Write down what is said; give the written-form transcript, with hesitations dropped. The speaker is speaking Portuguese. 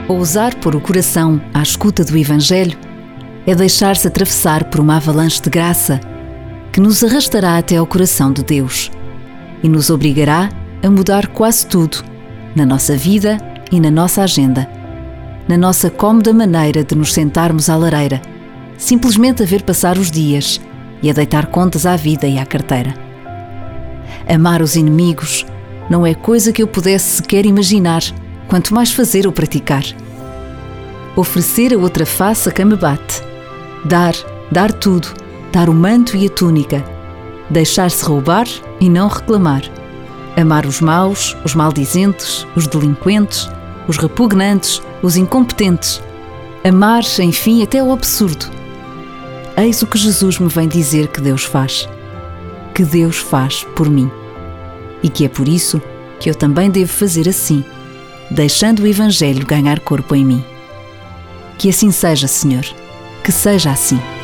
Ousar pôr o coração à escuta do Evangelho é deixar-se atravessar por uma avalanche de graça que nos arrastará até ao coração de Deus e nos obrigará a mudar quase tudo na nossa vida e na nossa agenda, na nossa cómoda maneira de nos sentarmos à lareira, simplesmente a ver passar os dias e a deitar contas à vida e à carteira. Amar os inimigos não é coisa que eu pudesse sequer imaginar, quanto mais fazer ou praticar. Oferecer a outra face a quem me bate. Dar tudo, dar o manto e a túnica. Deixar-se roubar e não reclamar. Amar os maus, os maldizentes, os delinquentes, os repugnantes, os incompetentes. Amar, enfim, até o absurdo. Eis o que Jesus me vem dizer que Deus faz. Que Deus faz por mim. E que é por isso que eu também devo fazer assim, deixando o Evangelho ganhar corpo em mim. Que assim seja, Senhor. Que seja assim.